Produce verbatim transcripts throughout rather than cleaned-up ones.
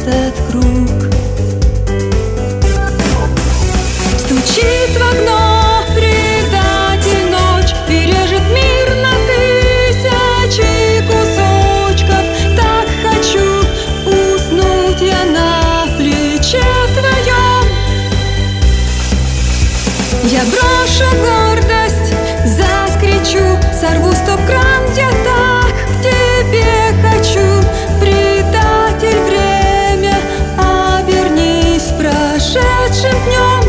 этот круг. Стучит в окно предатель ночь и режет мир на тысячи кусочков. Так хочу уснуть я на плече твоем. Я брошу гордость, заскричу, сорву стоп-кран, я так к тебе хочу. Предатель, время, обернись прошедшим днем.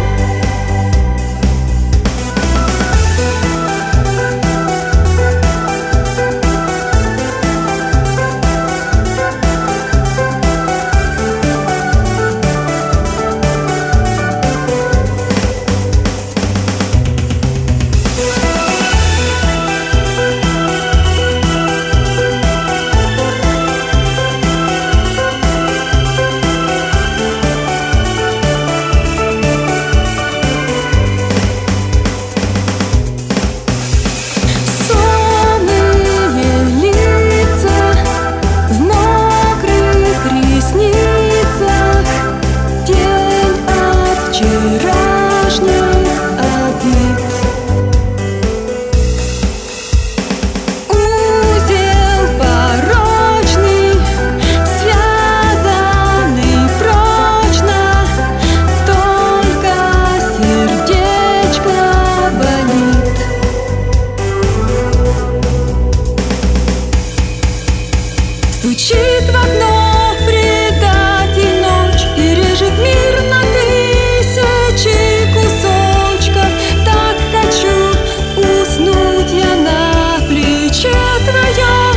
Стучит в окно предатель ночь и режет мир на тысячи кусочков. Так хочу уснуть я на плече твоем.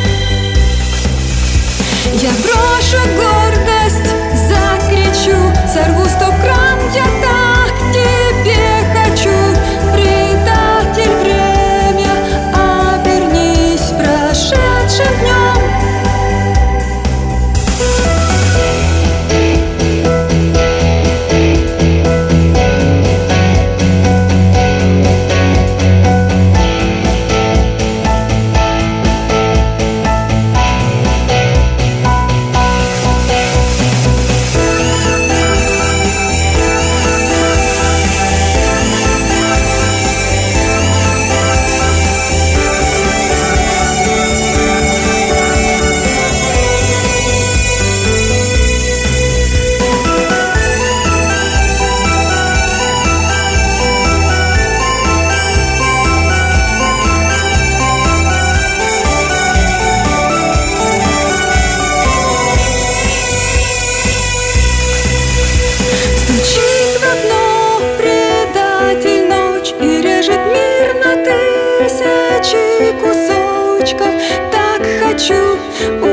Я брошу гордость, закричу, сорву стоп-кран, я так к тебе хочу. Предатель, время, обернись прошедшим днем. Стучит в окно предатель ночь и режет мир на тысячи кусочков. Так хочу